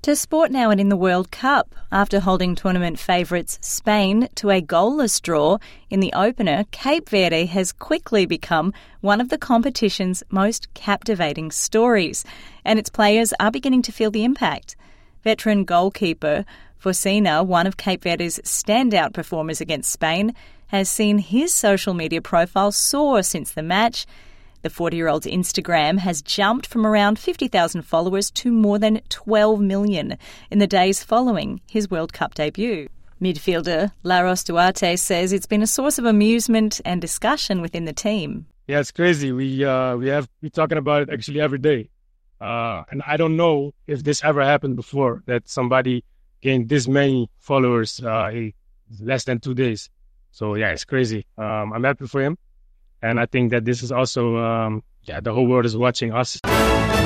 To sport now and in the World Cup. After holding tournament favourites Spain to a goalless draw in the opener, Cape Verde has quickly become one of the competition's most captivating stories, and its players are beginning to feel the impact. Veteran goalkeeper Focina, one of Cape Verde's standout performers against Spain, has seen his social media profile soar since the match. The 40-year-old's Instagram has jumped from around 50,000 followers to more than 12 million in the days following his World Cup debut. Midfielder Laros Duarte says it's been a source of amusement and discussion within the team. Yeah, it's crazy. We're talking about it actually every day. And I don't know if this ever happened before, that somebody gained this many followers in less than 2 days. So yeah, it's crazy. I'm happy for him. And I think that this is also, the whole world is watching us.